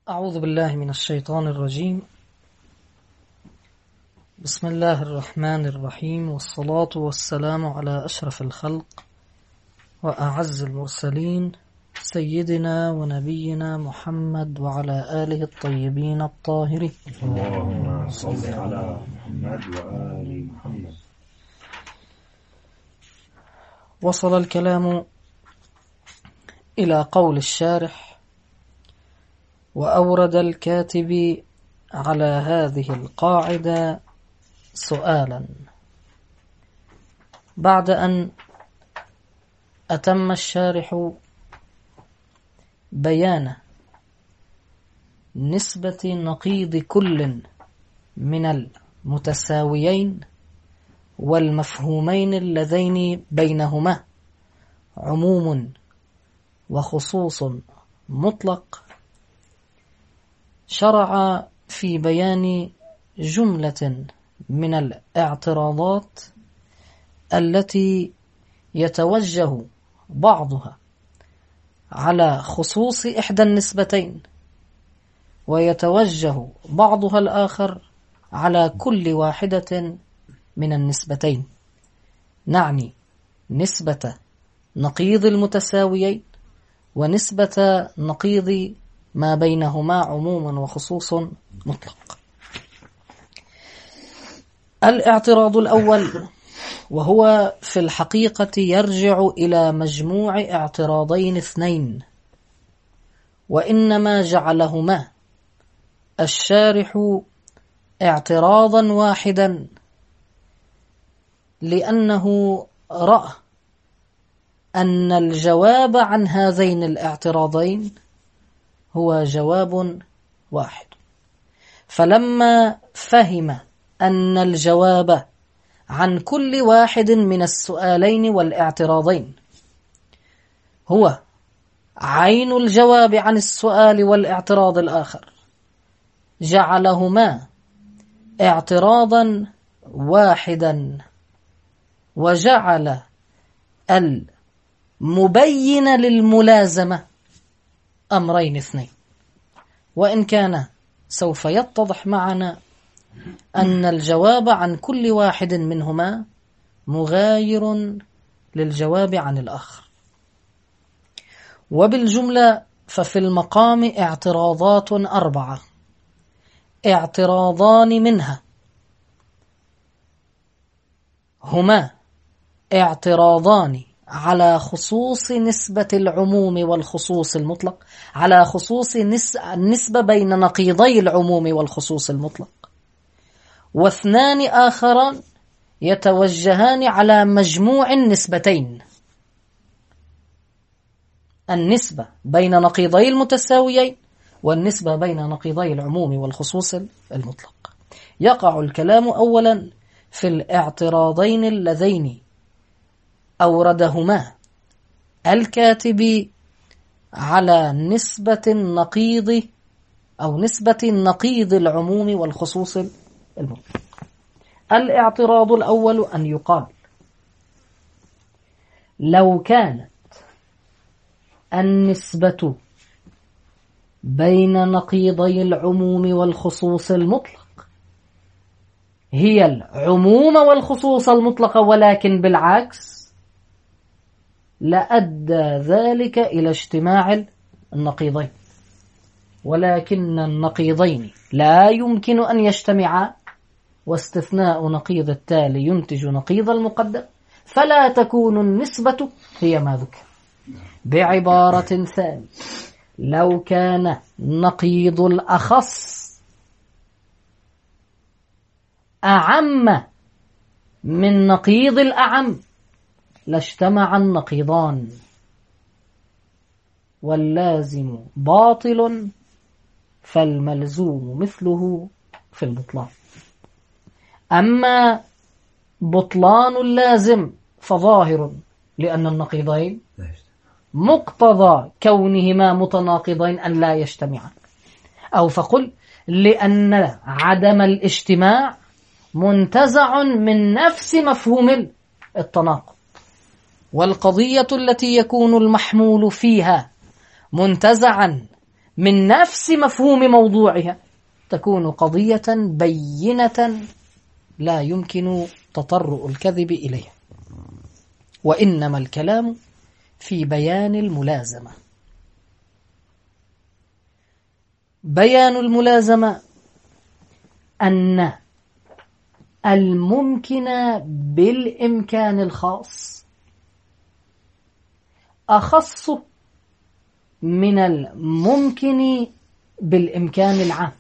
أعوذ بالله من الشيطان الرجيم. بسم الله الرحمن الرحيم، والصلاة والسلام على أشرف الخلق وأعز المرسلين سيدنا ونبينا محمد وعلى آله الطيبين الطاهرين. اللهم صل على محمد وآل محمد. وصل الكلام إلى قول الشارح: وأورد الكاتب على هذه القاعدة سؤالا. بعد أن أتم الشارح بيان نسبة نقيض كل من المتساويين والمفهومين اللذين بينهما عموم وخصوص مطلق، شرع في بيان جملة من الاعتراضات التي يتوجه بعضها على خصوص إحدى النسبتين ويتوجه بعضها الآخر على كل واحدة من النسبتين، نعني نسبة نقيض المتساويين ونسبة نقيض ما بينهما عموم وخصوص مطلق. الاعتراض الأول، وهو في الحقيقة يرجع إلى مجموع اعتراضين اثنين، وإنما جعلهما الشارح اعتراضا واحدا لأنه رأى أن الجواب عن هذين الاعتراضين هو جواب واحد. فلما فهم أن الجواب عن كل واحد من السؤالين والاعتراضين هو عين الجواب عن السؤال والاعتراض الآخر، جعلهما اعتراضا واحدا، وجعل المبين للملازمة أمرين اثنين. وإن كان سوف يتضح معنا أن الجواب عن كل واحد منهما مغاير للجواب عن الآخر. وبالجملة ففي المقام اعتراضات 4، اعتراضان منها هما اعتراضان على خصوص نسبة العموم والخصوص المطلق، على خصوص النسبة بين نقيضي العموم والخصوص المطلق، واثنان آخران يتوجهان على مجموع النسبتين، النسبة بين نقيضي المتساويين والنسبة بين نقيضي العموم والخصوص المطلق. يقع الكلام أولا في الاعتراضين اللذين أوردهما الكاتب على نسبة النقيض أو نسبة نقيض العموم والخصوص المطلق. الاعتراض الأول أن يقال: لو كانت النسبة بين نقيضي العموم والخصوص المطلق هي العموم والخصوص المطلق ولكن بالعكس، لأدى ذلك إلى اجتماع النقيضين، ولكن النقيضين لا يمكن أن يجتمعا، واستثناء نقيض التالي ينتج نقيض المقدم، فلا تكون النسبة هي ما ذكر. بعبارة ثانية، لو كان نقيض الأخص أعم من نقيض الأعم لاجتمع النقيضان، واللازم باطل فالملزوم مثله في البطلان. أما بطلان اللازم فظاهر، لأن النقيضين مقتضى كونهما متناقضين أن لا يجتمعا، أو فقل لأن عدم الاجتماع منتزع من نفس مفهوم التناقض، والقضية التي يكون المحمول فيها منتزعا من نفس مفهوم موضوعها تكون قضية بينة لا يمكن تطرؤ الكذب إليها. وإنما الكلام في بيان الملازمة. بيان الملازمة أن الممكن بالإمكان الخاص أخص من الممكن بالإمكان العام،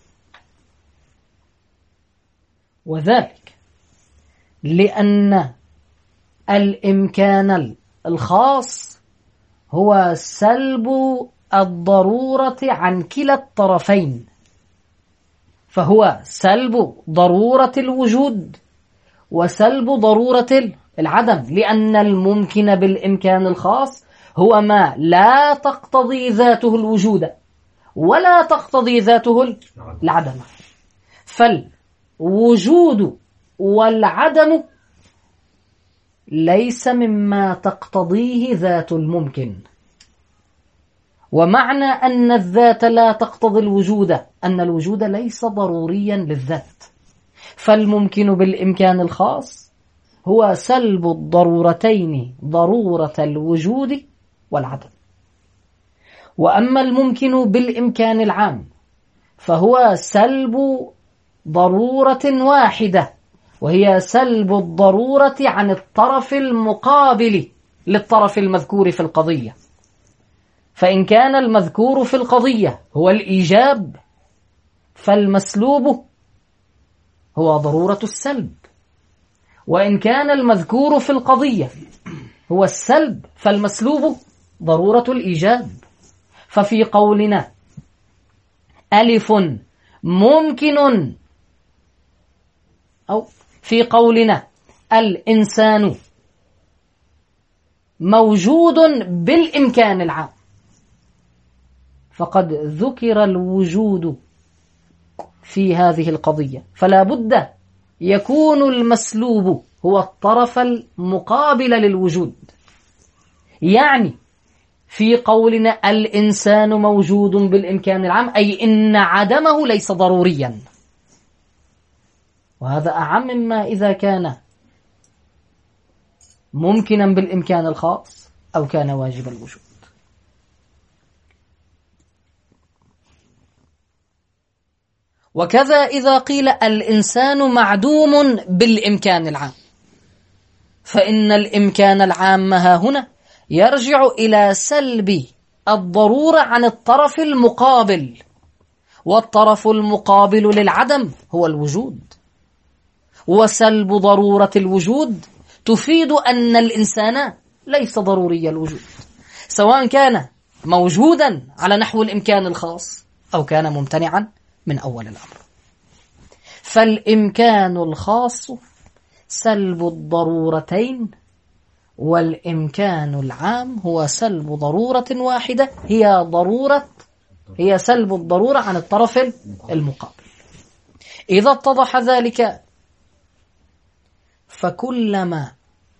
وذلك لأن الإمكان الخاص هو سلب الضرورة عن كلا الطرفين، فهو سلب ضرورة الوجود وسلب ضرورة العدم، لأن الممكن بالإمكان الخاص هو ما لا تقتضي ذاته الوجود ولا تقتضي ذاته العدم. فالوجود والعدم ليس مما تقتضيه ذات الممكن. ومعنى أن الذات لا تقتضي الوجود أن الوجود ليس ضروريا للذات. فالممكن بالإمكان الخاص هو سلب الضرورتين، ضرورة الوجود والعدم. وأما الممكن بالإمكان العام فهو سلب ضرورة واحدة، وهي سلب الضرورة عن الطرف المقابل للطرف المذكور في القضية. فإن كان المذكور في القضية هو الإيجاب فالمسلوب هو ضرورة السلب، وإن كان المذكور في القضية هو السلب فالمسلوب ضرورة الإيجاب. ففي قولنا ألف ممكن، أو في قولنا الإنسان موجود بالإمكان العام، فقد ذكر الوجود في هذه القضية، فلا بد يكون المسلوب هو الطرف المقابل للوجود. يعني في قولنا الإنسان موجود بالإمكان العام أي إن عدمه ليس ضروريا، وهذا أعم مما إذا كان ممكنا بالإمكان الخاص أو كان واجب الوجود. وكذا إذا قيل الإنسان معدوم بالإمكان العام، فإن الإمكان العام ها هنا يرجع إلى سلب الضرورة عن الطرف المقابل، والطرف المقابل للعدم هو الوجود، وسلب ضرورة الوجود تفيد أن الإنسان ليس ضروري الوجود، سواء كان موجودا على نحو الإمكان الخاص أو كان ممتنعا من أول الأمر. فالإمكان الخاص سلب الضرورتين، والإمكان العام هو سلب ضرورة واحدة هي سلب الضرورة عن الطرف المقابل. إذا اتضح ذلك فكلما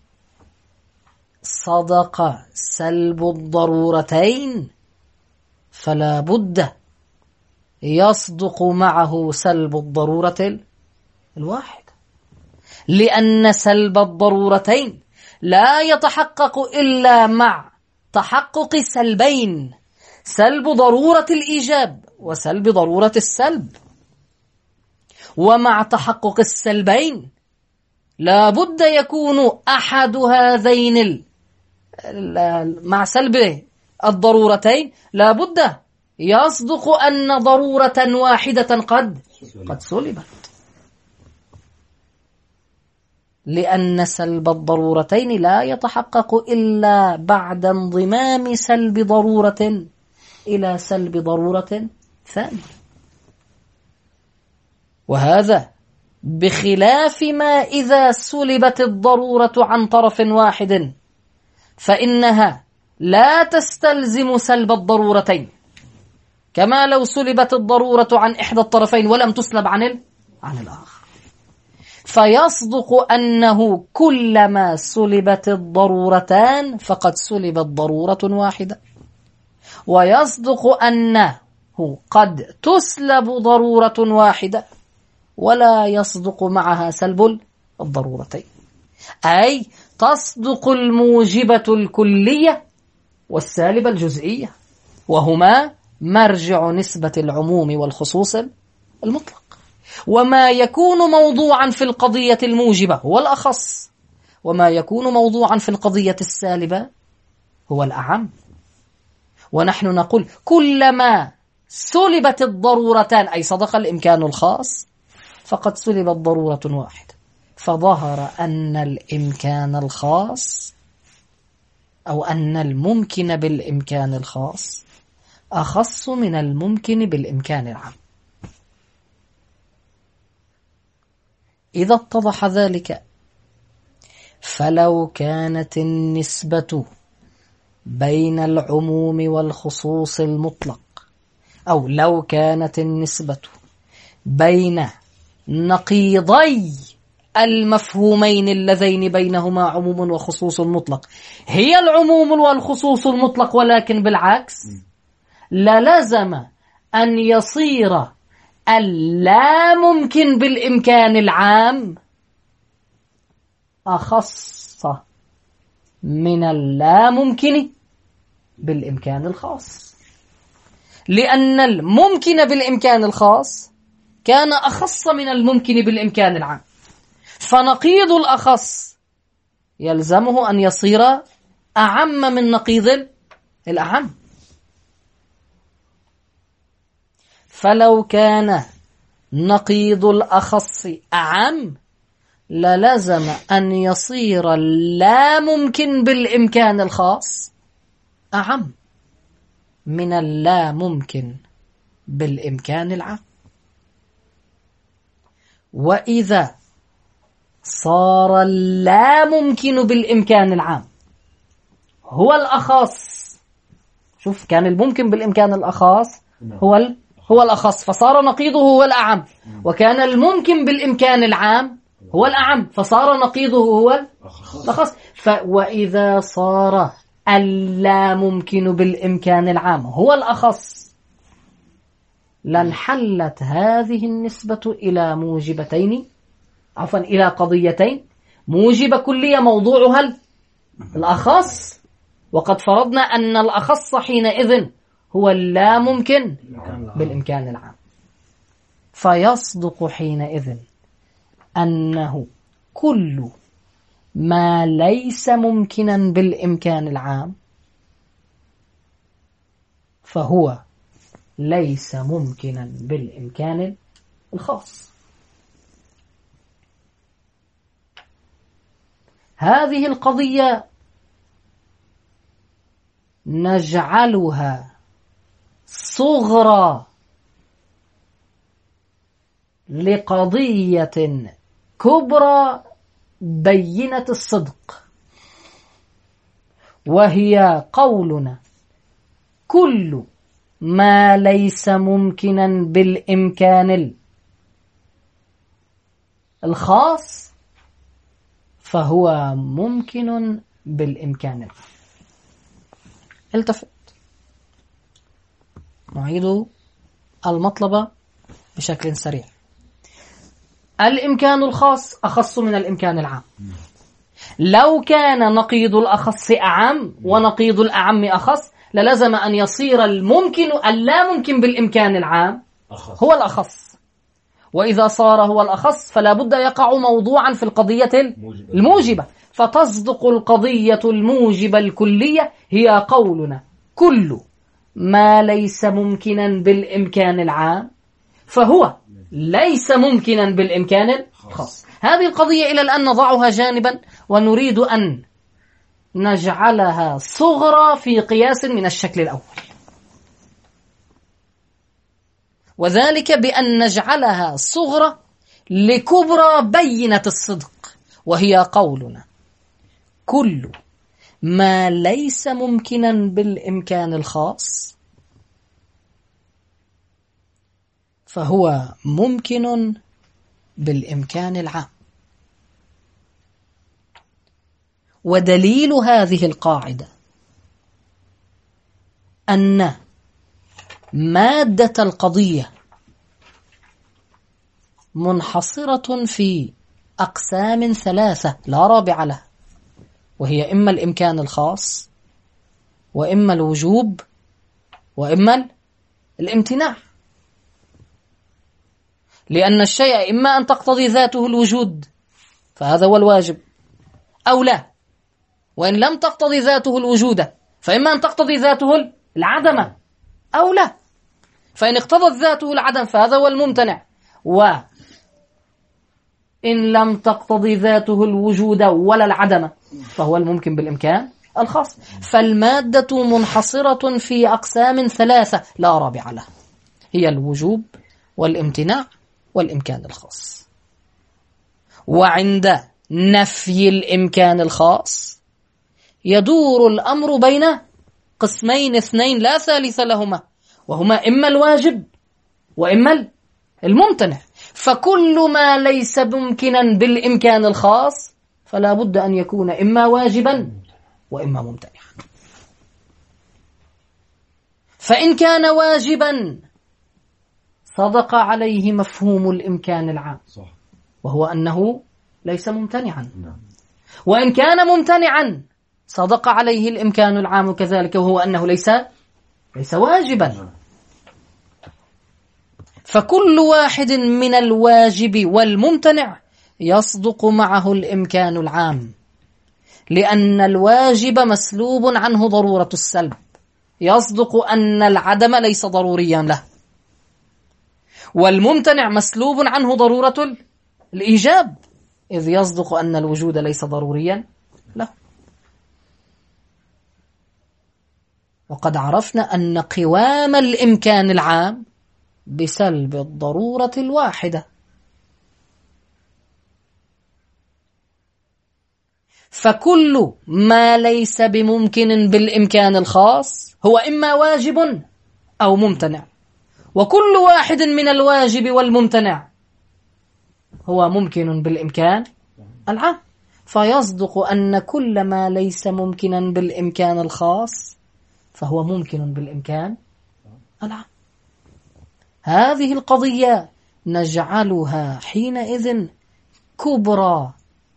صدق سلب الضرورتين فلا بد يصدق معه سلب الضرورة الواحدة، لأن سلب الضرورتين لا يتحقق إلا مع تحقق سلبين، سلب ضرورة الإيجاب وسلب ضرورة السلب. ومع تحقق السلبين لا بد يكون أحد هذين مع سلب الضرورتين لا بد يصدق أن ضرورة واحدة قد سلبت، لأن سلب الضرورتين لا يتحقق إلا بعد انضمام سلب ضرورة إلى سلب ضرورة ثانية. وهذا بخلاف ما إذا سلبت الضرورة عن طرف واحد فإنها لا تستلزم سلب الضرورتين، كما لو سلبت الضرورة عن إحدى الطرفين ولم تسلب عن الآخر. فيصدق أنه كلما سلبت الضرورتان فقد سلبت ضرورة واحدة، ويصدق أنه قد تسلب ضرورة واحدة ولا يصدق معها سلب الضرورتين، أي تصدق الموجبة الكلية والسالبة الجزئية، وهما مرجع نسبة العموم والخصوص المطلق. وما يكون موضوعا في القضية الموجبة هو الأخص، وما يكون موضوعا في القضية السالبة هو الأعم. ونحن نقول كلما سلبت الضرورتان أي صدق الإمكان الخاص فقد سلبت ضرورة واحدة، فظهر أن الإمكان الخاص أو أن الممكن بالإمكان الخاص أخص من الممكن بالإمكان العام. إذا اتضح ذلك فلو كانت النسبة بين العموم والخصوص المطلق، أو لو كانت النسبة بين نقيضي المفهومين اللذين بينهما عموم وخصوص مطلق هي العموم والخصوص المطلق ولكن بالعكس، للزم أن يصير اللا ممكن بالإمكان العام أخص من اللا ممكن بالإمكان الخاص، لأن الممكن بالإمكان الخاص كان أخص من الممكن بالإمكان العام، فنقيض الأخص يلزمه أن يصير أعم من نقيض الأعم. فلو كان نقيض الأخص أعم للزم أن يصير اللا ممكن بالإمكان الخاص أعم من اللا ممكن بالإمكان العام. وإذا صار اللا ممكن بالإمكان العام هو الأخص، شوف كان الممكن بالإمكان الأخص هو الأخص فصار نقيضه هو الأعم، وكان الممكن بالإمكان العام هو الأعم فصار نقيضه هو الأخص. وإذا صار اللا ممكن بالإمكان العام هو الأخص لانحلت هذه النسبة إلى موجبتين، عفوا إلى قضيتين، موجبة كلية موضوعها الأخص، وقد فرضنا أن الأخص حينئذ هو اللا ممكن بالإمكان العام، فيصدق حينئذ أنه كل ما ليس ممكنا بالإمكان العام فهو ليس ممكنا بالإمكان الخاص. هذه القضية نجعلها صغرى لقضية كبرى بينة الصدق، وهي قولنا كل ما ليس ممكنا بالإمكان الخاص فهو ممكن بالإمكان العام. التفت، نعيد المطلب بشكل سريع. الإمكان الخاص أخص من الإمكان العام. لو كان نقيض الأخص أعم ونقيض الأعم أخص للزم أن يصير الممكن اللا ممكن بالإمكان العام هو الأخص، وإذا صار هو الأخص فلا بد يقع موضوعا في القضية الموجبة، فتصدق القضية الموجبة الكلية هي قولنا كل ما ليس ممكنا بالإمكان العام فهو ليس ممكنا بالإمكان الخاص. هذه القضية إلى الآن نضعها جانبا ونريد أن نجعلها صغرى في قياس من الشكل الأول، وذلك بأن نجعلها صغرى لكبرى بينة الصدق، وهي قولنا كل ما ليس ممكنا بالإمكان الخاص فهو ممكن بالإمكان العام. ودليل هذه القاعدة أن مادة القضية منحصرة في أقسام ثلاثة لا رابع لها، وهي إما الإمكان الخاص، وإما الوجوب، وإما الامتناع. لأن الشيء إما أن تقتضي ذاته الوجود فهذا هو الواجب، أو لا، وإن لم تقتضي ذاته الوجود فإما أن تقتضي ذاته العدم أو لا، فإن اقتضت ذاته العدم فهذا هو الممتنع، وإن لم تقتضي ذاته الوجود ولا العدم فهو الممكن بالإمكان الخاص. فالمادة منحصرة في أقسام ثلاثة لا رابع لها، هي الوجوب والامتناع والإمكان الخاص. وعند نفي الإمكان الخاص يدور الأمر بين قسمين اثنين لا ثالث لهما، وهما إما الواجب وإما الممتنع. فكل ما ليس ممكنا بالإمكان الخاص فلا بد أن يكون إما واجبا وإما ممتنعا. فإن كان واجبا صدق عليه مفهوم الإمكان العام، وهو أنه ليس ممتنعا. وإن كان ممتنعا صدق عليه الإمكان العام كذلك، وهو أنه ليس واجبا. فكل واحد من الواجب والممتنع يصدق معه الإمكان العام، لأن الواجب مسلوب عنه ضرورة السلب، يصدق أن العدم ليس ضروريا له، والممتنع مسلوب عنه ضرورة الإيجاب، إذ يصدق أن الوجود ليس ضروريا له. وقد عرفنا أن قوام الإمكان العام بسلب الضرورة الواحدة. فكل ما ليس بممكن بالإمكان الخاص هو إما واجب أو ممتنع، وكل واحد من الواجب والممتنع هو ممكن بالإمكان العام، فيصدق أن كل ما ليس ممكنا بالإمكان الخاص فهو ممكن بالإمكان العام. هذه القضية نجعلها حينئذ كبرى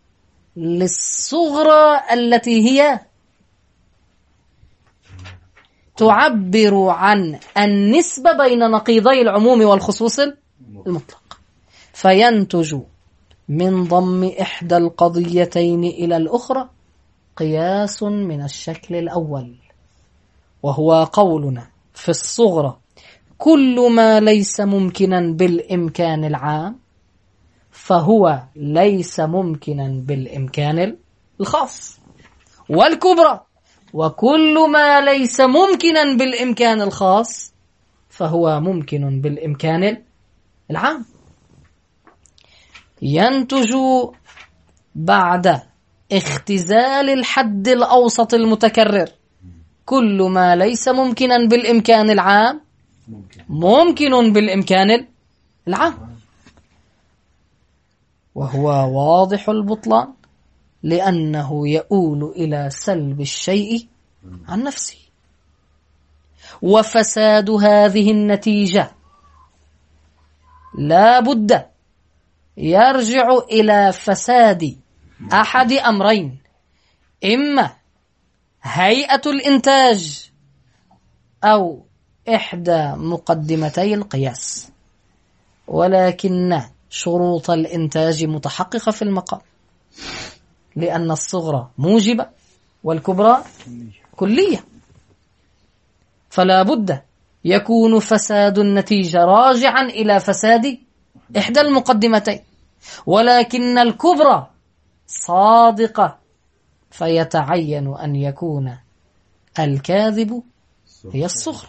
للصغرى التي هي تعبر عن النسبة بين نقيضي العموم والخصوص المطلق، فينتج من ضم إحدى القضيتين إلى الأخرى قياس من الشكل الأول، وهو قولنا في الصغرى كل ما ليس ممكنا بالإمكان العام فهو ليس ممكنا بالإمكان الخاص، والكبرى وكل ما ليس ممكنا بالإمكان الخاص فهو ممكن بالإمكان العام. ينتج بعد اختزال الحد الأوسط المتكرر كل ما ليس ممكنا بالإمكان العام ممكن بالإمكان العام، وهو واضح البطلان لأنه يؤول إلى سلب الشيء عن نفسه. وفساد هذه النتيجة لا بد يرجع إلى فساد أحد أمرين: إما هيئة الإنتاج أو إحدى مقدمتي القياس، ولكن شروط الإنتاج متحققة في المقام، لأن الصغرى موجبة والكبرى كلية، فلا بد يكون فساد النتيجة راجعا إلى فساد إحدى المقدمتين، ولكن الكبرى صادقة، فيتعين أن يكون الكاذب هي الصغرى.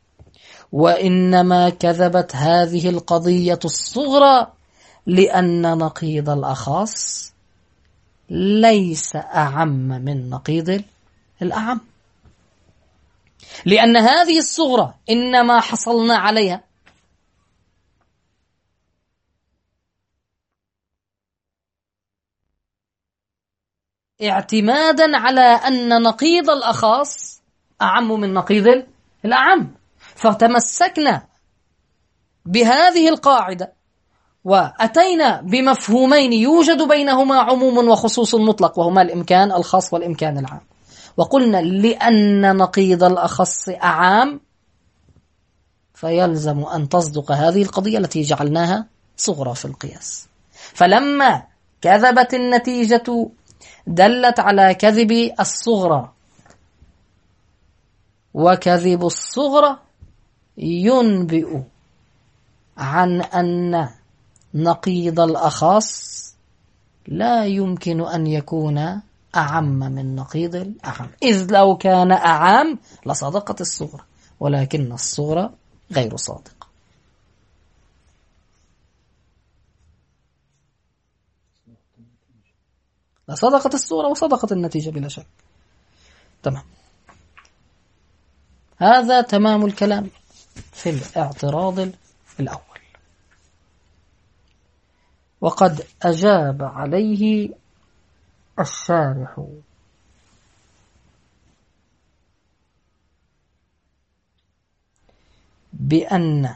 وإنما كذبت هذه القضية الصغرى لأن نقيض الأخص ليس أعم من نقيض الأعم، لأن هذه الصغرى إنما حصلنا عليها اعتمادا على أن نقيض الأخص أعم من نقيض الأعم، فتمسكنا بهذه القاعدة وأتينا بمفهومين يوجد بينهما عموم وخصوص مطلق، وهما الإمكان الخاص والإمكان العام. وقلنا لأن نقيض الأخص أعام فيلزم أن تصدق هذه القضية التي جعلناها صغرى في القياس. فلما كذبت النتيجة دلت على كذب الصغرى، وكذب الصغرى ينبئ عن أن نقيض الأخص لا يمكن أن يكون أعم من نقيض الأعم، إذ لو كان أعم لصدقت الصغرى، ولكن الصغرى غير صادقة. لصدقت الصغرى وصدقت النتيجة بلا شك. تمام. هذا تمام الكلام في الاعتراض الأول. وقد أجاب عليه الشارح بأن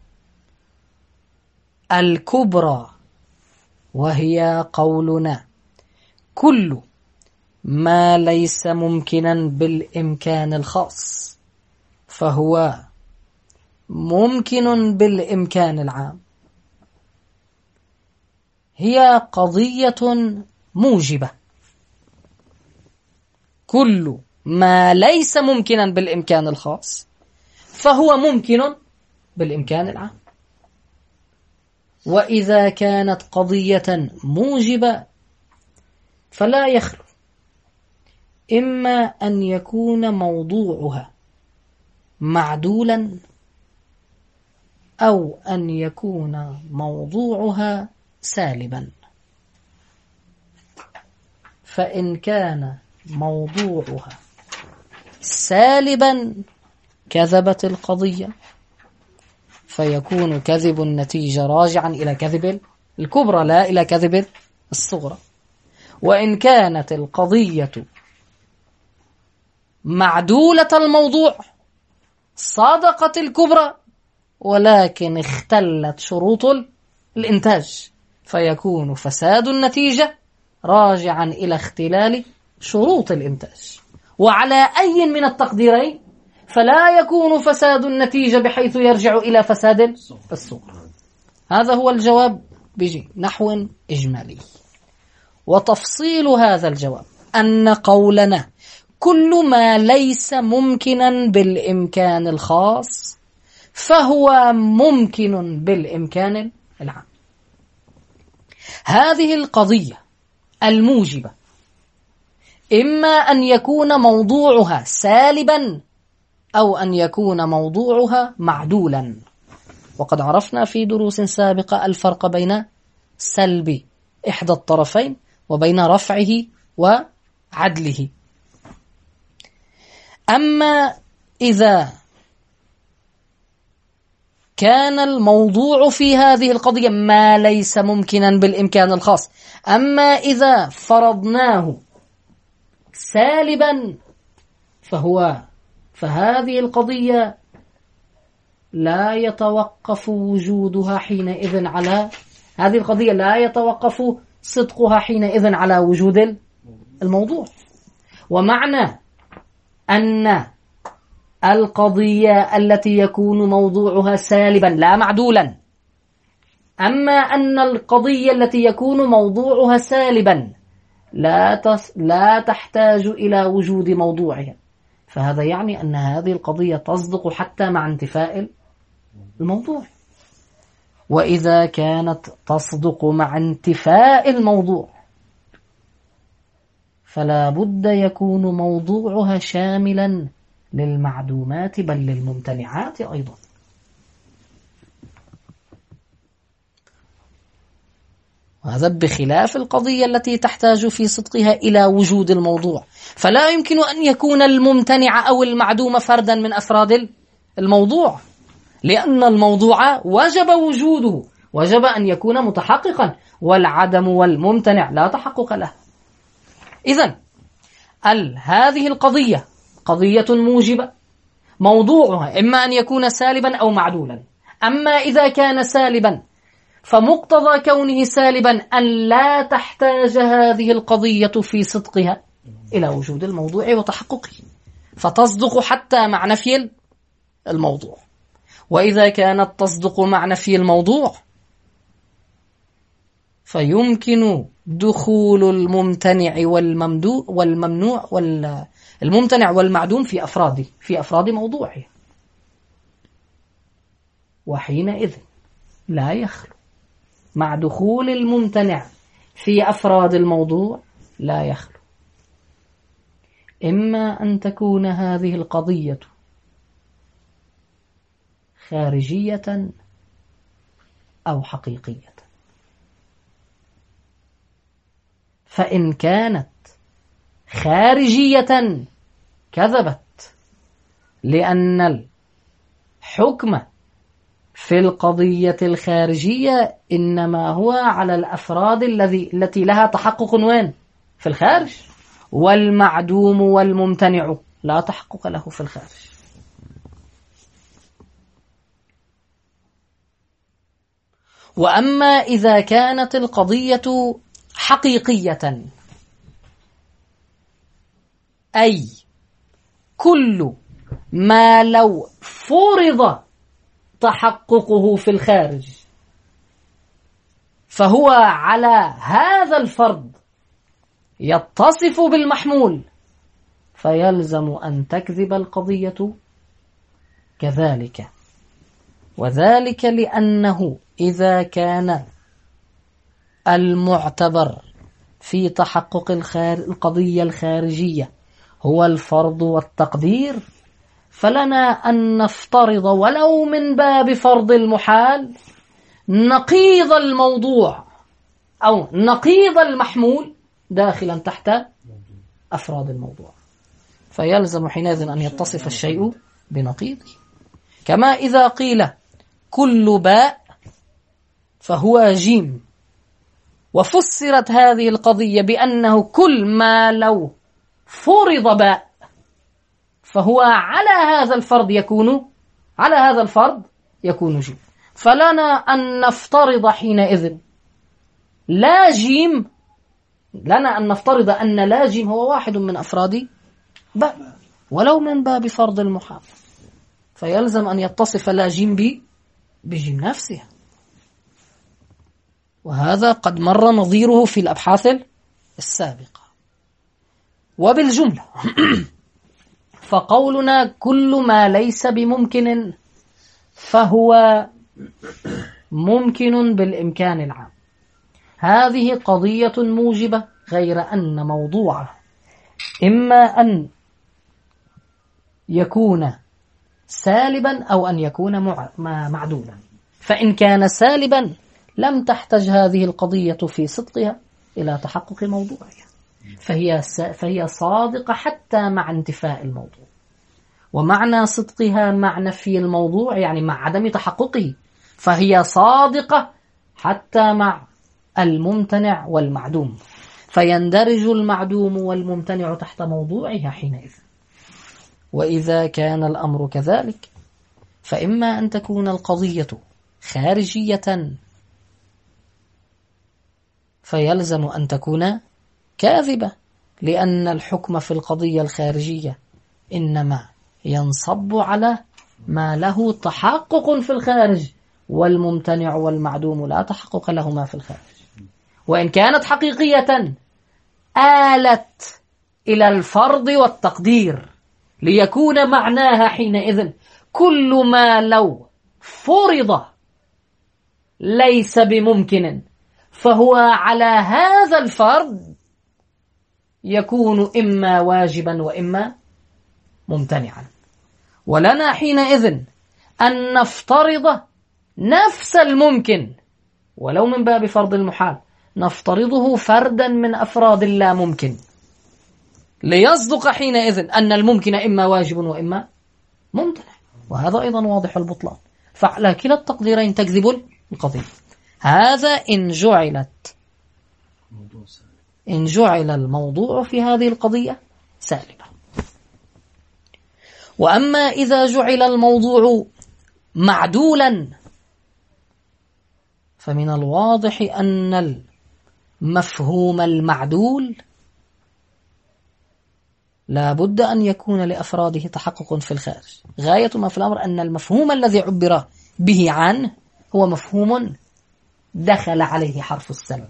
الكبرى، وهي قولنا كل ما ليس ممكنا بالإمكان الخاص فهو ممكن بالإمكان العام، هي قضية موجبة. كل ما ليس ممكنا بالإمكان الخاص فهو ممكن بالإمكان العام. وإذا كانت قضية موجبة فلا يخلو إما أن يكون موضوعها معدولا أو أن يكون موضوعها سالبا. فإن كان موضوعها سالبا كذبت القضية، فيكون كذب النتيجة راجعا إلى كذب الكبرى لا إلى كذب الصغرى. وإن كانت القضية معدولة الموضوع صادقت الكبرى، ولكن اختلت شروط الإنتاج، فيكون فساد النتيجة راجعا إلى اختلال شروط الإنتاج. وعلى أي من التقديرين فلا يكون فساد النتيجة بحيث يرجع إلى فساد الصورة. هذا هو الجواب بنحو إجمالي. وتفصيل هذا الجواب أن قولنا كل ما ليس ممكنا بالإمكان الخاص فهو ممكن بالإمكان العام. هذه القضية الموجبة إما أن يكون موضوعها سالبا أو أن يكون موضوعها معدولا. وقد عرفنا في دروس سابقة الفرق بين سلب إحدى الطرفين وبين رفعه وعدله. أما إذا كان الموضوع في هذه القضية ما ليس ممكنا بالإمكان الخاص، أما إذا فرضناه سالبا فهذه القضية لا يتوقف وجودها حينئذ على هذه القضية لا يتوقف صدقها حينئذ على وجود الموضوع. ومعنى أن القضية التي يكون موضوعها سالبا لا معدولا، أما أن القضية التي يكون موضوعها سالبا لا تحتاج إلى وجود موضوعها، فهذا يعني أن هذه القضية تصدق حتى مع انتفاء الموضوع. وإذا كانت تصدق مع انتفاء الموضوع فلا بد يكون موضوعها شاملا للمعدومات بل للممتنعات أيضا. وهذا بخلاف القضية التي تحتاج في صدقها إلى وجود الموضوع، فلا يمكن أن يكون الممتنع أو المعدوم فردا من أفراد الموضوع، لأن الموضوع وجب وجوده، وجب أن يكون متحققا، والعدم والممتنع لا تحقق له. إذن هذه القضية قضية موجبة موضوعها إما أن يكون سالبا أو معدولا. أما إذا كان سالبا فمقتضى كونه سالبا أن لا تحتاج هذه القضية في صدقها إلى وجود الموضوع وتحققه، فتصدق حتى مع نفي الموضوع. وإذا كانت تصدق مع نفي الموضوع فيمكن دخول الممتنع والممنوع الممتنع والمعدوم في أفراد موضوعه، وحينئذ لا يخلو مع دخول الممتنع في أفراد الموضوع لا يخلو إما أن تكون هذه القضية خارجية أو حقيقية. فإن كانت خارجية كذبت، لأن الحكم في القضية الخارجية إنما هو على الأفراد التي لها تحقق وين؟ في الخارج، والمعدوم والممتنع لا تحقق له في الخارج. وأما إذا كانت القضية حقيقية، أي كل ما لو فرض تحققه في الخارج فهو على هذا الفرض يتصف بالمحمول، فيلزم أن تكذب القضية كذلك. وذلك لأنه إذا كان المعتبر في تحقق القضية الخارجية هو الفرض والتقدير، فلنا أن نفترض ولو من باب فرض المحال نقيض الموضوع أو نقيض المحمول داخلا تحت أفراد الموضوع، فيلزم حينئذ أن يتصف الشيء بنقيضه. كما إذا قيل كل باء فهو جيم، وفسرت هذه القضية بأنه كل ما لو فرض باء فهو على هذا الفرض يكون جيم، فلنا أن نفترض حينئذ لا جيم، لنا أن نفترض أن لا جيم هو واحد من أفراد باء ولو من باب فرض المحال، فيلزم أن يتصف لا جيم بجيم نفسها. وهذا قد مر نظيره في الأبحاث السابقة. وبالجملة فقولنا كل ما ليس بممكن فهو ممكن بالإمكان العام، هذه قضية موجبة، غير أن موضوعه إما أن يكون سالبا أو أن يكون معدولا. فإن كان سالبا لم تحتج هذه القضية في صدقها إلى تحقق موضوعها، فهي صادقة حتى مع انتفاء الموضوع. ومعنى صدقها مع نفي الموضوع يعني مع عدم تحققه، فهي صادقة حتى مع الممتنع والمعدوم، فيندرج المعدوم والممتنع تحت موضوعها حينئذ. وإذا كان الأمر كذلك فإما أن تكون القضية خارجية فيلزم أن تكون كاذبة، لأن الحكم في القضية الخارجية إنما ينصب على ما له تحقق في الخارج، والممتنع والمعدوم لا تحقق لهما في الخارج. وإن كانت حقيقية آلت إلى الفرض والتقدير، ليكون معناها حينئذ كل ما لو فرض ليس بممكن فهو على هذا الفرض يكون إما واجبا وإما ممتنعا. ولنا حينئذ أن نفترض نفس الممكن ولو من باب فرض المحال، نفترضه فردا من أفراد اللا ممكن، ليصدق حينئذ أن الممكن إما واجب وإما ممتنع، وهذا أيضا واضح البطلان. فعلى كلا التقديرين تكذب القضية. هذا إن جعل الموضوع في هذه القضية سالبا. وأما إذا جعل الموضوع معدولا فمن الواضح أن المفهوم المعدول لا بد أن يكون لأفراده تحقق في الخارج. غاية ما في الأمر أن المفهوم الذي عبر به عنه هو مفهوم دخل عليه حرف السبب،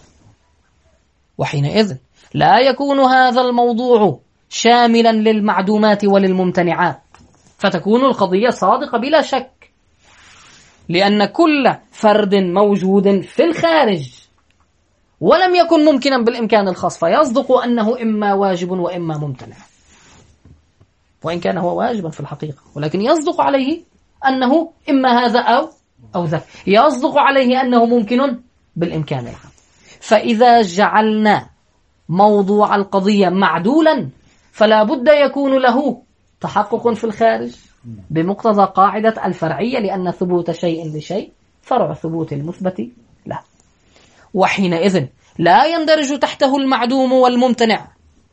وحينئذ لا يكون هذا الموضوع شاملا للمعدومات وللممتنعات، فتكون القضية صادقة بلا شك، لأن كل فرد موجود في الخارج ولم يكن ممكنا بالإمكان الخاص، فيصدق أنه إما واجب وإما ممتنع، وإن كان هو واجبا في الحقيقة، ولكن يصدق عليه أنه إما هذا أو ذاك، يصدق عليه أنه ممكن بالإمكان العام. فإذا جعلنا موضوع القضية معدولا فلا بد يكون له تحقق في الخارج بمقتضى قاعدة الفرعية، لأن ثبوت شيء لشيء فرع ثبوت المثبت له، وحينئذ لا يندرج تحته المعدوم والممتنع،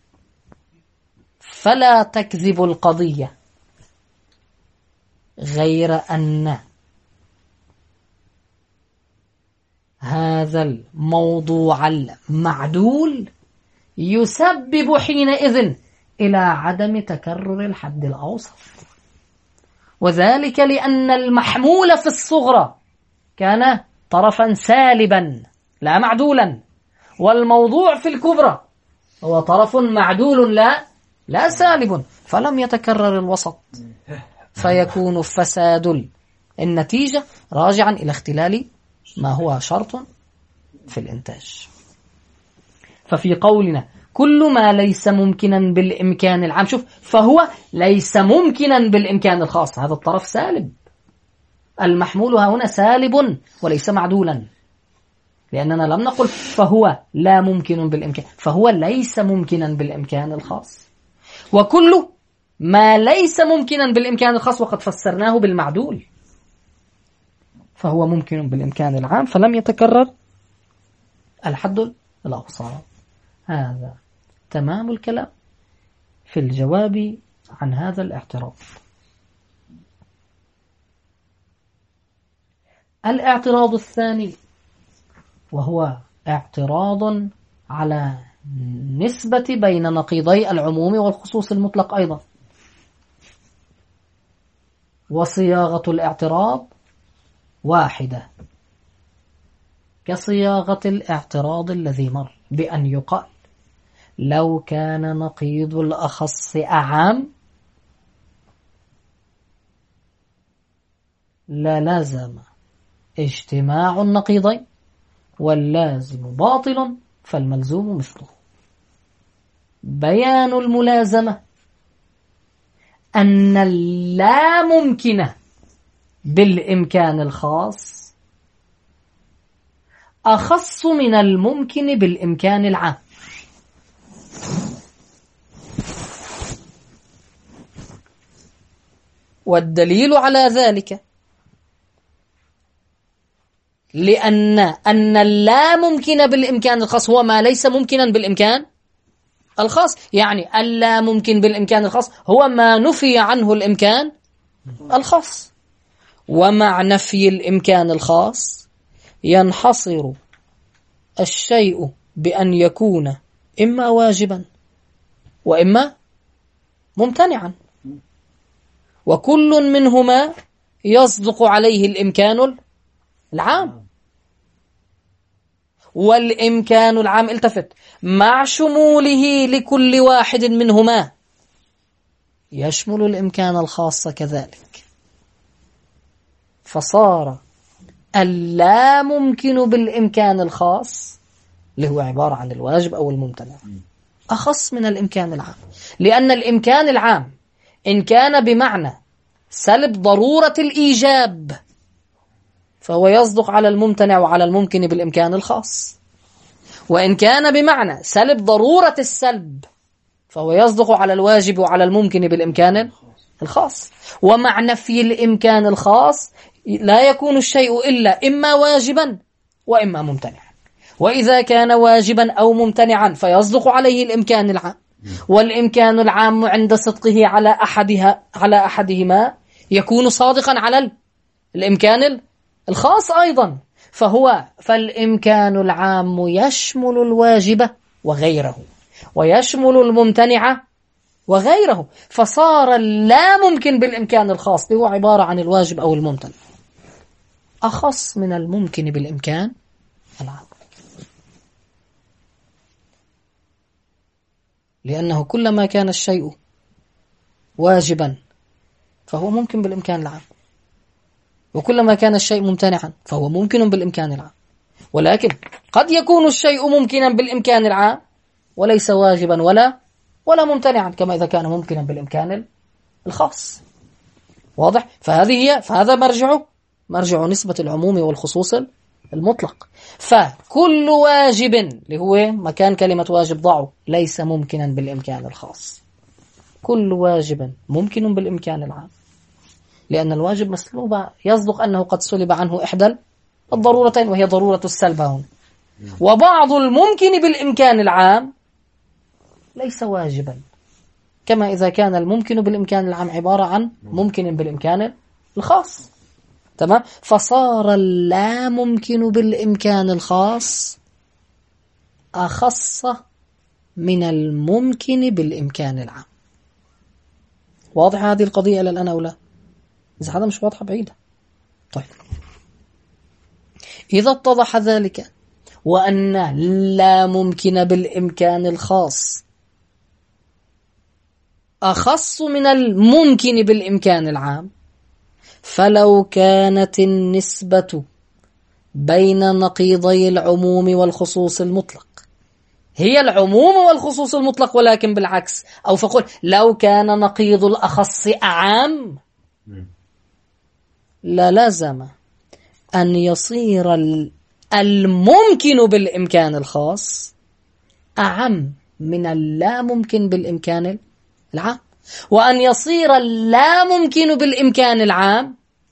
فلا تكذب القضية، غير أن هذا الموضوع المعدول يسبب حينئذ إلى عدم تكرر الحد الأوسط، وذلك لأن المحمول في الصغرى كان طرفا سالبا لا معدولا، والموضوع في الكبرى هو طرف معدول لا سالب، فلم يتكرر الوسط، فيكون فساد النتيجة راجعا إلى اختلال ما هو شرط في الإنتاج. ففي قولنا كل ما ليس ممكنا بالإمكان العام، شوف، فهو ليس ممكنا بالإمكان الخاص، هذا الطرف سالب، المحمول هنا سالب وليس معدولا، لأننا لم نقل فهو لا ممكن بالإمكان، فهو ليس ممكنا بالإمكان الخاص. وكل ما ليس ممكنا بالإمكان الخاص وقد فسرناه بالمعدول فهو ممكن بالإمكان العام، فلم يتكرر الحد الأوسط. هذا تمام الكلام في الجواب عن هذا الاعتراض. الاعتراض الثاني وهو اعتراض على نسبة بين نقيضي العموم والخصوص المطلق أيضا، وصياغة الاعتراض واحدة كصياغة الاعتراض الذي مر، بأن يقال لو كان نقيض الأخص أعام للازم اجتماع النقيضين، واللازم باطل فالملزوم مثله. بيان الملازمة أن اللا ممكن بالإمكان الخاص أخص من الممكن بالإمكان العام، والدليل على ذلك لأن اللا ممكن بالإمكان الخاص هو ما ليس ممكنا بالإمكان الخاص، يعني اللا ممكن بالإمكان الخاص هو ما نفي عنه الإمكان الخاص، ومع نفي الإمكان الخاص ينحصر الشيء بأن يكون إما واجبا وإما ممتنعا، وكل منهما يصدق عليه الإمكان العام. والإمكان العام، التفت، مع شموله لكل واحد منهما يشمل الإمكان الخاص كذلك، فصار اللا ممكن بالإمكان الخاص اللي هو عبارة عن الواجب أو الممتنع أخص من الإمكان العام، لأن الإمكان العام إن كان بمعنى سلب ضرورة الإيجاب فهو يصدق على الممتنع وعلى الممكن بالإمكان الخاص، وإن كان بمعنى سلب ضرورة السلب فهو يصدق على الواجب وعلى الممكن بالإمكان الخاص. ومع نفي الإمكان الخاص لا يكون الشيء إلا إما واجبا وإما ممتنعا، وإذا كان واجبا أو ممتنعا فيصدق عليه الإمكان العام، والإمكان العام عند صدقه على أحدهما يكون صادقا على الإمكان الخاص أيضا. فالإمكان العام يشمل الواجب وغيره، ويشمل الممتنع وغيره، فصار لا ممكن بالإمكان الخاص هو عبارة عن الواجب أو الممتنع أخص من الممكن بالإمكان العام، لأنه كلما كان الشيء واجبا فهو ممكن بالإمكان العام، وكلما كان الشيء ممتنعا فهو ممكن بالإمكان العام. ولكن قد يكون الشيء ممكنا بالإمكان العام وليس واجبا ولا ممتنعا، كما إذا كان ممكنا بالإمكان الخاص. واضح؟ فهذا مرجع نسبة العموم والخصوص المطلق. فكل واجب اللي هو مكان كلمة واجب ضعه ليس ممكنا بالإمكان الخاص، كل واجب ممكن بالإمكان العام، لأن الواجب مسلوب يصدق أنه قد سلب عنه إحدى الضرورتين وهي ضرورة السلب هنا. وبعض الممكن بالإمكان العام ليس واجبا، كما إذا كان الممكن بالإمكان العام عبارة عن ممكن بالإمكان الخاص. تمام؟ فصار اللا ممكن بالإمكان الخاص أخص من الممكن بالإمكان العام. واضح هذه القضية إلى الآن أو لا؟ إذا هذا مش واضحة بعيدة. طيب، إذا اتضح ذلك وأن لا ممكن بالإمكان الخاص أخص من الممكن بالإمكان العام، فلو كانت النسبة بين نقيضي العموم والخصوص المطلق هي العموم والخصوص المطلق ولكن بالعكس، أو فقل لو كان نقيض الأخص أعام للزم أن يصير الممكن بالإمكان الخاص أعم من اللا ممكن بالإمكان العام، وأن يصير اللا ممكن بالإمكان العام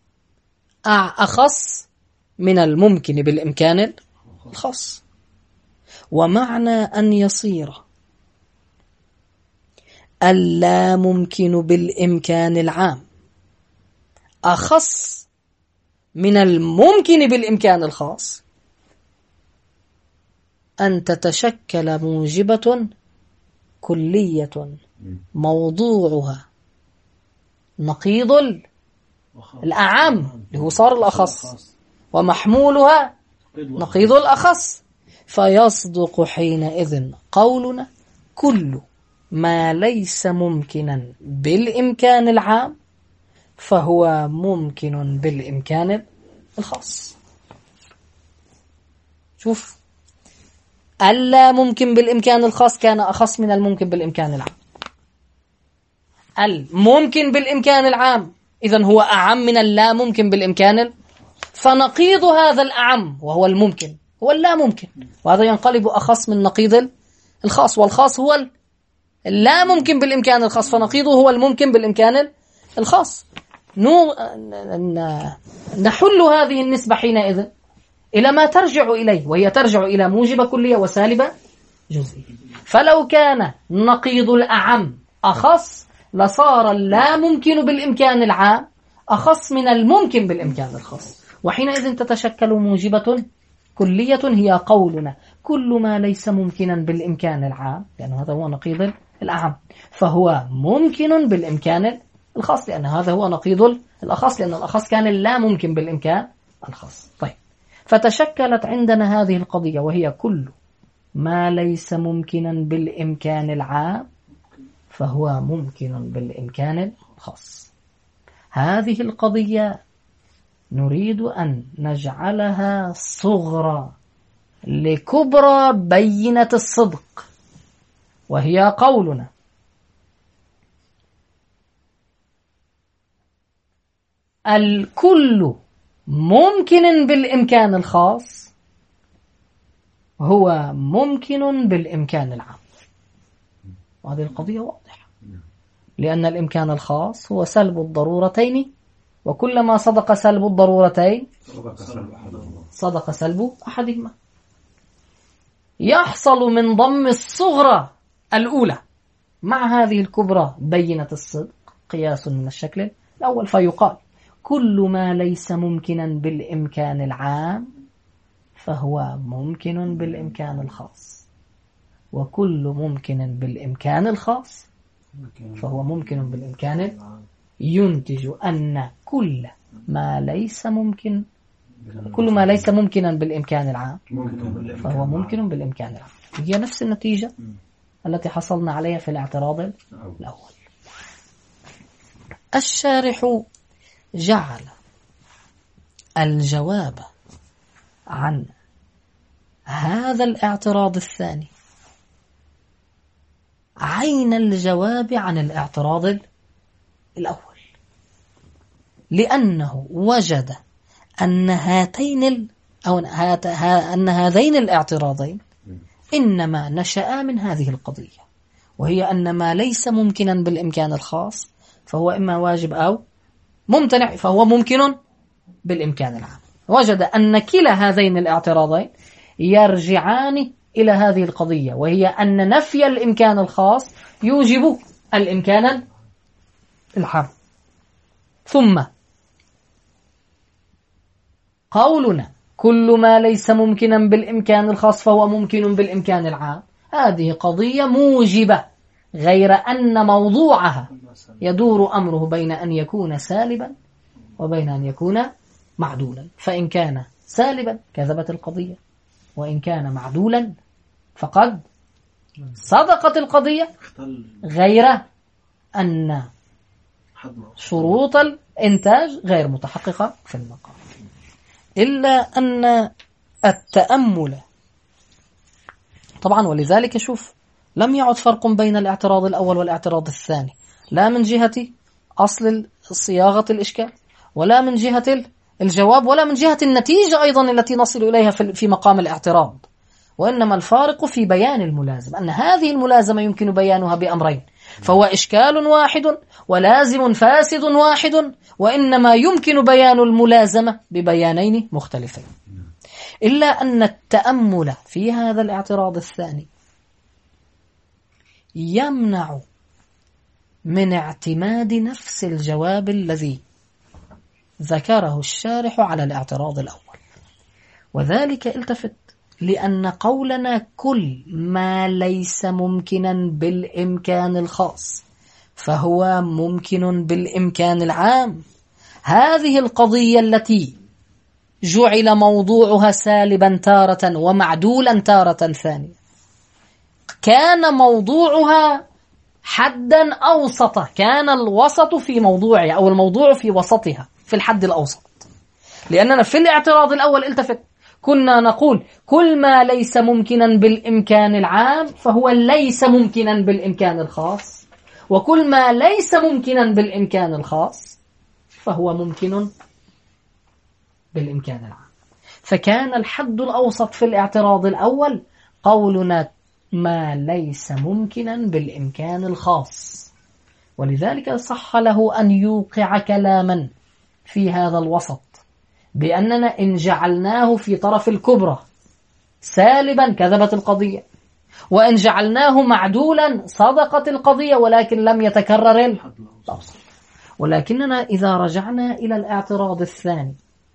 أخص من الممكن بالإمكان الخاص. ومعنى أن يصير اللا ممكن بالإمكان العام أخص من الممكن بالإمكان الخاص أن تتشكل موجبة كلية موضوعها نقيض الأعم اللي هو صار الأخص، ومحمولها نقيض الأخص، فيصدق حينئذ قولنا كل ما ليس ممكنا بالإمكان العام فهو ممكن بالإمكان الخاص. شوف، اللا ممكن بالإمكان الخاص كان أخص من الممكن بالإمكان العام، الممكن بالإمكان العام إذن هو أعم من اللا ممكن بالإمكان، فنقيض هذا الأعم وهو الممكن هو اللا ممكن، وهذا ينقلب أخص من نقيض الخاص، والخاص هو اللا ممكن بالإمكان الخاص، فنقيضه هو الممكن بالإمكان الخاص. نحل هذه النسبة حينئذ إلى ما ترجع إليه، وهي ترجع إلى موجب كلية وسالب جزئي. فلو كان نقيض الأعم أخص لصار اللا ممكن بالإمكان العام أخص من الممكن بالإمكان الخاص، وحينئذ تتشكل موجبة كلية هي قولنا كل ما ليس ممكنا بالإمكان العام، لأن هذا هو نقيض الأعم، فهو ممكن بالإمكان الخاص، لأن هذا هو نقيض الأخص، لأن الأخص كان لا ممكن بالإمكان الخاص. طيب، فتشكلت عندنا هذه القضية وهي كل ما ليس ممكنا بالإمكان العام فهو ممكن بالإمكان الخاص. هذه القضية نريد أن نجعلها صغرى لكبرى بينة الصدق، وهي قولنا الكل ممكن بالإمكان الخاص هو ممكن بالإمكان العام. وهذه القضية واضحة، لأن الإمكان الخاص هو سلب الضرورتين، وكلما صدق سلب الضرورتين صدق سلب أحدهما. يحصل من ضم الصغرى الأولى مع هذه الكبرى بينة الصدق قياس من الشكل الأول، فيقال كل ما ليس ممكنا بالإمكان العام فهو ممكن بالإمكان الخاص، وكل ممكن بالإمكان الخاص فهو ممكن بالإمكان. ينتج أن كل ما ليس ممكنا بالإمكان العام فهو ممكن بالإمكان العام. هي نفس النتيجة التي حصلنا عليها في الاعتراض الأول. الشارح جعل الجواب عن هذا الاعتراض الثاني عين الجواب عن الاعتراض الأول، لأنه وجد أن هذين الاعتراضين إنما نشأ من هذه القضية، وهي أن ما ليس ممكنا بالإمكان الخاص فهو إما واجب أو ممتنع فهو ممكن بالإمكان العام. وجد أن كلا هذين الاعتراضين يرجعان إلى هذه القضية، وهي أن نفي الإمكان الخاص يوجب الإمكان العام. ثم قولنا كل ما ليس ممكنا بالإمكان الخاص فهو ممكن بالإمكان العام، هذه قضية موجبة، غير أن موضوعها يدور أمره بين أن يكون سالبا وبين أن يكون معدولا، فإن كان سالبا كذبت القضية، وإن كان معدولا فقد صدقت القضية، غير أن شروط الإنتاج غير متحققة في المقام. إلا أن التأمل طبعا، ولذلك شوف لم يعد فرق بين الاعتراض الأول والاعتراض الثاني، لا من جهة أصل صياغة الإشكال، ولا من جهة الجواب، ولا من جهة النتيجة أيضا التي نصل إليها في مقام الاعتراض، وإنما الفارق في بيان الملازم، أن هذه الملازمة يمكن بيانها بأمرين، فهو إشكال واحد ولازم فاسد واحد، وإنما يمكن بيان الملازمة ببيانين مختلفين. إلا أن التأمل في هذا الاعتراض الثاني يمنع من اعتماد نفس الجواب الذي ذكره الشارح على الاعتراض الأول، وذلك التفت لأن قولنا كل ما ليس ممكنا بالإمكان الخاص فهو ممكن بالإمكان العام، هذه القضية التي جعل موضوعها سالبا تارة ومعدولا تارة ثانية، كان موضوعها حدا أوسط، كان الوسط في موضوعها أو الموضوع في وسطها في الحد الأوسط. لأننا في الاعتراض الأول التفت كنا نقول كل ما ليس ممكنا بالإمكان العام فهو ليس ممكنا بالإمكان الخاص، وكل ما ليس ممكنا بالإمكان الخاص فهو ممكن بالإمكان العام. فكان الحد الأوسط في الاعتراض الأول قولنا ما ليس ممكنا بالإمكان الخاص، ولذلك صح له أن يوقع كلاما في هذا الوسط بأننا إن جعلناه في طرف الكبرى سالبا كذبت القضية، وإن جعلناه معدولا صدقت القضية، ولكن لم يتكرر الأوسط. ولكننا إذا رجعنا إلى الاعتراض الثاني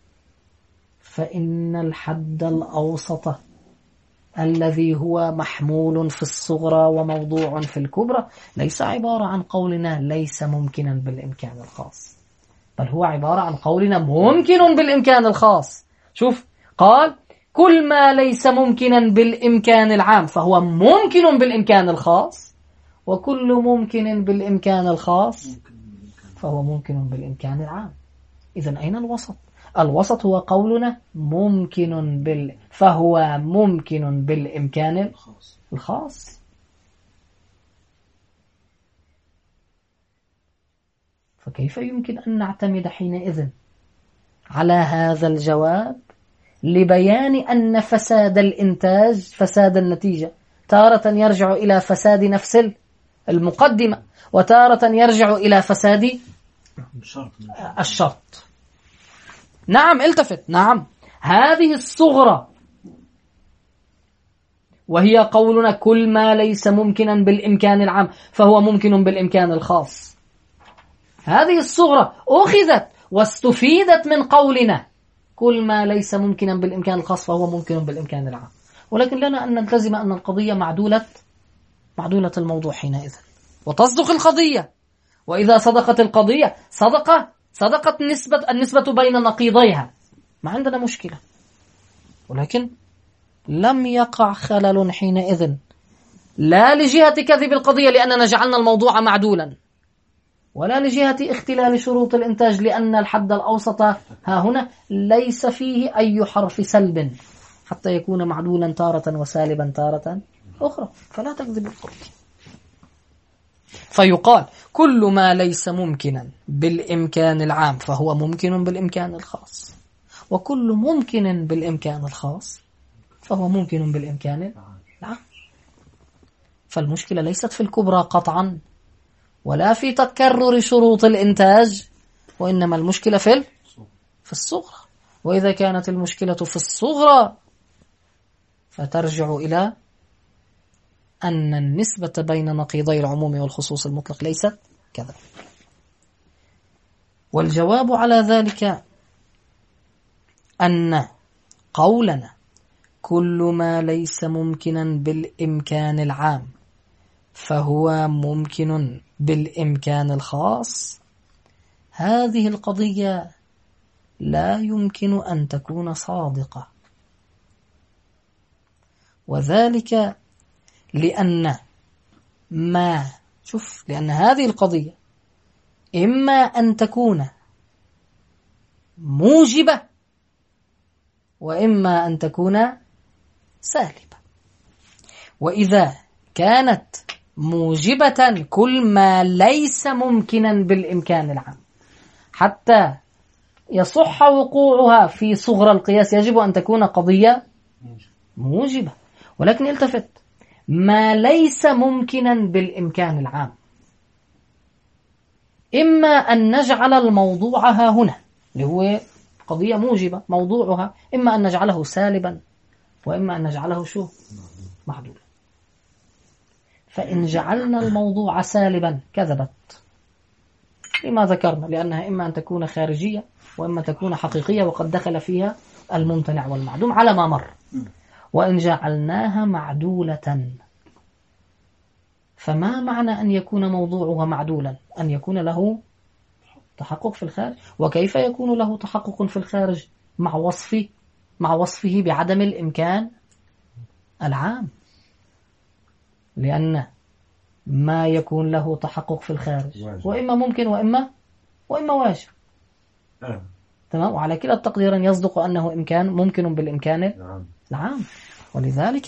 فإن الحد الأوسط الذي هو محمول في الصغرى وموضوع في الكبرى ليس عبارة عن قولنا ليس ممكنا بالإمكان الخاص، بل هو عبارة عن قولنا ممكن بالإمكان الخاص. شوف قال كل ما ليس ممكنا بالإمكان العام فهو ممكن بالإمكان الخاص، وكل ممكن بالإمكان الخاص فهو ممكن بالإمكان العام. إذن أين الوسط؟ الوسط هو قولنا ممكن فهو ممكن بالإمكان الخاص. فكيف يمكن أن نعتمد حينئذ على هذا الجواب لبيان أن فساد الإنتاج فساد النتيجة تارة يرجع إلى فساد نفس المقدمة، وتارة يرجع إلى فساد الشرط. نعم التفت، نعم هذه الصغرى وهي قولنا كل ما ليس ممكنا بالإمكان العام فهو ممكن بالإمكان الخاص. هذه الصغرى أخذت واستفيدت من قولنا كل ما ليس ممكنا بالإمكان الخاص فهو ممكن بالإمكان العام، ولكن لنا أن نلتزم أن القضية معدولة الموضوع حينئذ، وتصدق القضية. وإذا صدقت القضية صدقت النسبة بين نقيضيها، ما عندنا مشكلة، ولكن لم يقع خلل حينئذ لا لجهة كذب القضية لأننا جعلنا الموضوع معدولا، ولا لجهة اختلال شروط الإنتاج لأن الحد الأوسط ها هنا ليس فيه أي حرف سلب حتى يكون معدولا تارة وسالبا تارة أخرى، فلا تكذب القضية. فيقال كل ما ليس ممكنا بالإمكان العام فهو ممكن بالإمكان الخاص، وكل ممكن بالإمكان الخاص فهو ممكن بالإمكان العام. فالمشكلة ليست في الكبرى قطعا ولا في تكرر شروط الإنتاج، وإنما المشكلة في الصغرى. وإذا كانت المشكلة في الصغرى فترجع إلى أن النسبة بين نقيضي العموم والخصوص المطلق ليست كذا. والجواب على ذلك أن قولنا كل ما ليس ممكنا بالإمكان العام فهو ممكن بالإمكان الخاص، هذه القضية لا يمكن أن تكون صادقة، وذلك لأن لأن هذه القضية إما أن تكون موجبة وإما أن تكون سالبة. وإذا كانت موجبة كل ما ليس ممكنا بالإمكان العام حتى يصح وقوعها في صغر القياس يجب أن تكون قضية موجبة. ولكن التفت، ما ليس ممكنا بالإمكان العام إما أن نجعل الموضوع ها هنا اللي هو قضية موجبة موضوعها إما أن نجعله سالبا وإما أن نجعله معدولا. فإن جعلنا الموضوع سالبا كذبت لما ذكرنا، لأنها إما أن تكون خارجية وإما تكون حقيقية وقد دخل فيها الممتنع والمعدوم على ما مر. وإن جعلناها معدولة فما معنى أن يكون موضوعها معدولا؟ أن يكون له تحقق في الخارج. وكيف يكون له تحقق في الخارج مع وصفه بعدم الإمكان العام؟ لأن ما يكون له تحقق في الخارج وإما ممكن وإما واجب. تمام. وعلى كلا التقديرين يصدق أنه ممكن بالإمكان العام، ولذلك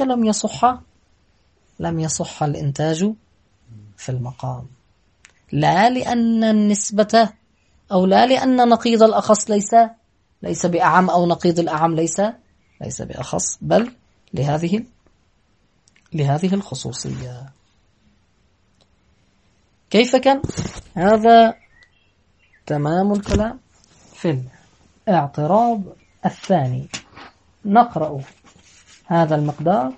لم يصح الإنتاج في المقام، لا لأن النسبة أو لا لأن نقيض الأخص ليس بأعم أو نقيض الأعم ليس بأخص، بل لهذه الخصوصية. كيف كان؟ هذا تمام الكلام في الاعتراض الثاني. نقرأ هذا المقدار.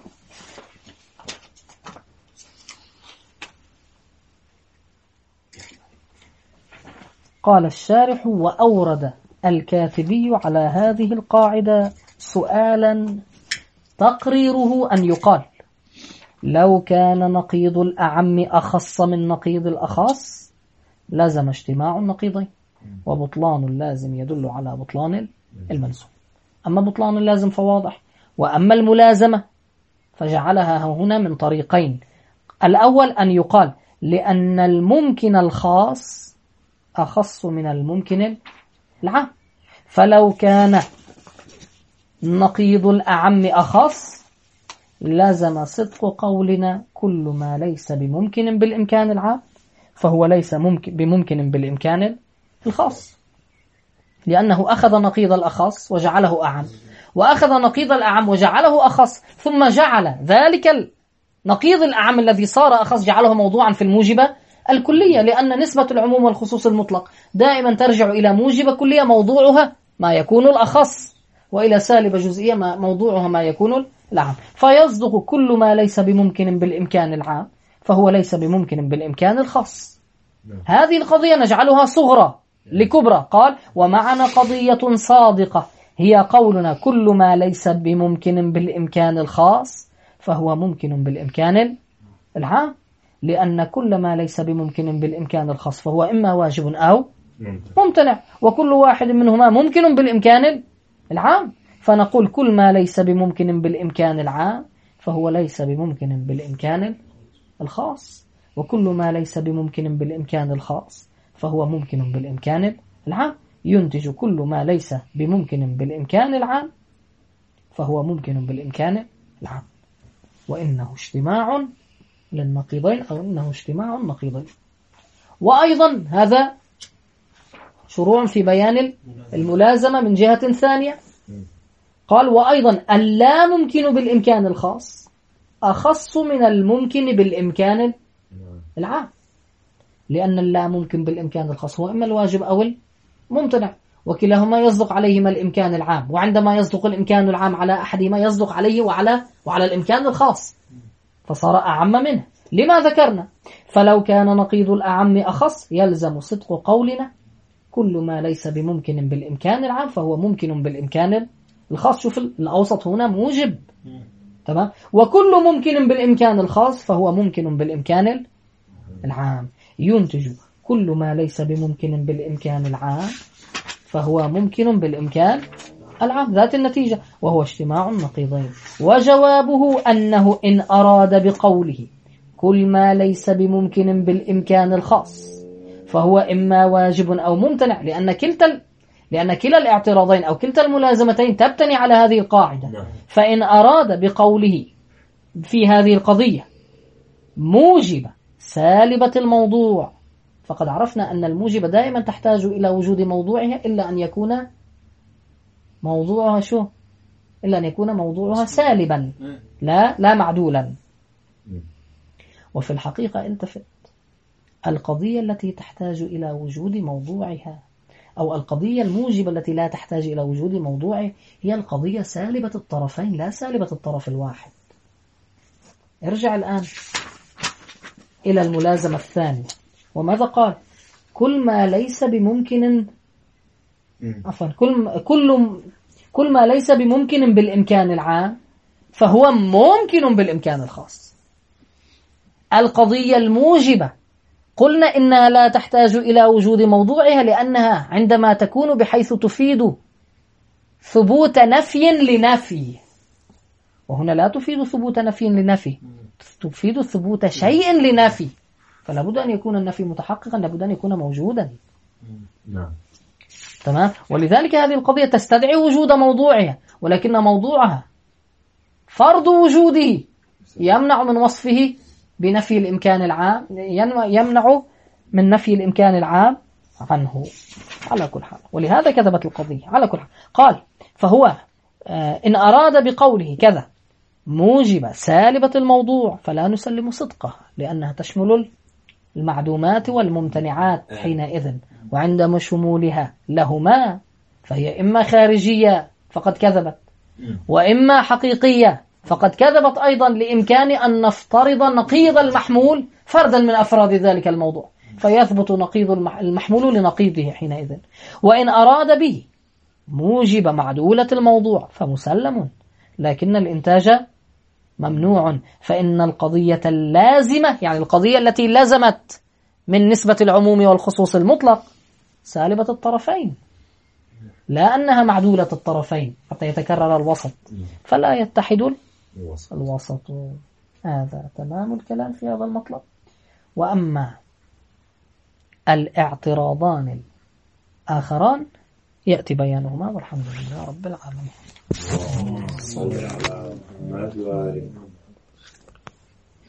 قال الشارح: وأورد الكاتبي على هذه القاعدة سؤالا تقريره أن يقال لو كان نقيض الأعم أخص من نقيض الأخص لازم اجتماع النقيضين، وبطلان اللازم يدل على بطلان الملزوم. أما بطلان اللازم فواضح، وأما الملازمة فجعلها هنا من طريقين. الأول أن يقال لأن الممكن الخاص أخص من الممكن العام، فلو كان نقيض الأعم أخص لازم صدق قولنا كل ما ليس بممكن بالإمكان العام فهو ليس بممكن بالإمكان الخاص، لأنه أخذ نقيض الأخص وجعله أعم، وأخذ نقيض الأعم وجعله أخص، ثم جعل ذلك النقيض الأعم الذي صار أخص جعله موضوعا في الموجبة الكلية، لأن نسبة العموم والخصوص المطلق دائما ترجع إلى موجبة كلية موضوعها ما يكون الأخص، وإلى سالبة جزئية موضوعها ما يكون العام. فيصدق كل ما ليس بممكن بالإمكان العام فهو ليس بممكن بالإمكان الخاص. هذه القضية نجعلها صغرى لكبرى. قال ومعنا قضية صادقة هي قولنا كل ما ليس بممكن بالإمكان الخاص فهو ممكن بالإمكان العام، لأن كل ما ليس بممكن بالإمكان الخاص فهو إما واجب أو ممتنع، وكل واحد منهما ممكن بالإمكان العام. فنقول كل ما ليس بممكن بالإمكان العام فهو ليس بممكن بالإمكان الخاص، وكل ما ليس بممكن بالإمكان الخاص فهو ممكن بالإمكان العام. ينتج كل ما ليس بممكن بالإمكان العام فهو ممكن بالإمكان العام. وإنه اجتماع للنقيضين أو إنه اجتماع نقيضين. وأيضا هذا شروع في بيان الملازمة من جهة ثانية. قال وأيضا اللا ممكن بالإمكان الخاص أخص من الممكن بالإمكان العام، لأن اللا ممكن بالإمكان الخاص هو إما الواجب أو الممتنع، وكلاهما يصدق عليهما الإمكان العام، وعندما يصدق الإمكان العام على أحدهما يصدق عليه وعلى الإمكان الخاص فصار أعم منه. لما ذكرنا؟ فلو كان نقيض الأعم أخص يلزم صدق قولنا كل ما ليس بممكن بالإمكان العام فهو ممكن بالإمكان الخاص. شوف الأوسط هنا موجب، تمام، وكل ممكن بالإمكان الخاص فهو ممكن بالإمكان العام. ينتج كل ما ليس بممكن بالإمكان العام فهو ممكن بالإمكان العام، ذات النتيجة، وهو اجتماع النقيضين. وجوابه أنه إن أراد بقوله كل ما ليس بممكن بالإمكان الخاص فهو إما واجب أو ممتنع، لأن كلا الاعتراضين أو كلتا الملازمتين تبتني على هذه القاعدة. فإن أراد بقوله في هذه القضية موجب سالبة الموضوع، فقد عرفنا أن الموجب دائما تحتاج إلى وجود موضوعها إلا أن يكون موضوعها إلا أن يكون موضوعها سالبا لا معدولا. وفي الحقيقة التفت، القضية التي تحتاج إلى وجود موضوعها أو القضية الموجبة التي لا تحتاج إلى وجود موضوعها هي القضية سالبة الطرفين لا سالبة الطرف الواحد. ارجع الآن إلى الملازمة الثانية، وماذا قال؟ كل ما ليس بممكن كل ما ليس بممكن بالإمكان العام فهو ممكن بالإمكان الخاص. القضية الموجبة قلنا إنها لا تحتاج إلى وجود موضوعها لأنها عندما تكون بحيث تفيد ثبوت نفي لنفي، وهنا لا تفيد ثبوت نفي لنفي، تفيد ثبوت شيء لنفي، فلا بد أن يكون النفي متحققا، لا بد أن يكون موجودا. تمام. ولذلك هذه القضية تستدعي وجود موضوعها، ولكن موضوعها فرض وجوده يمنع من وصفه بنفي الإمكان العام، يمنع من نفي الإمكان العام عنه على كل حال. ولهذا كذبت القضية على كل حال. قال فهو إن أراد بقوله كذا موجب سالبة الموضوع فلا نسلم صدقه، لأنها تشمل المعدومات والممتنعات حينئذ، وعندما شمولها لهما فهي إما خارجية فقد كذبت، وإما حقيقية فقد كذبت أيضا، لإمكان أن نفترض نقيض المحمول فردا من أفراد ذلك الموضوع فيثبت نقيض المحمول لنقيضه حينئذ. وإن أراد به موجب معدولة الموضوع فمسلم، لكن الإنتاج ممنوع، فإن القضية اللازمة يعني القضية التي لزمت من نسبة العموم والخصوص المطلق سالبة الطرفين، لا أنها معدولة الطرفين حتى يتكرر الوسط فلا يتحد الوسط. هذا تمام الكلام في هذا المطلب. وأما الاعتراضان الآخران يأتي بيانهما، والحمد لله رب العالمين.